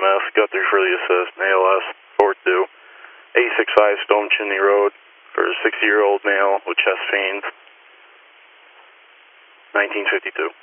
EMS, Guthrie for the assist, ALS 42, 865 Stone Chimney Road for a 60-year-old male with chest pains, 1952.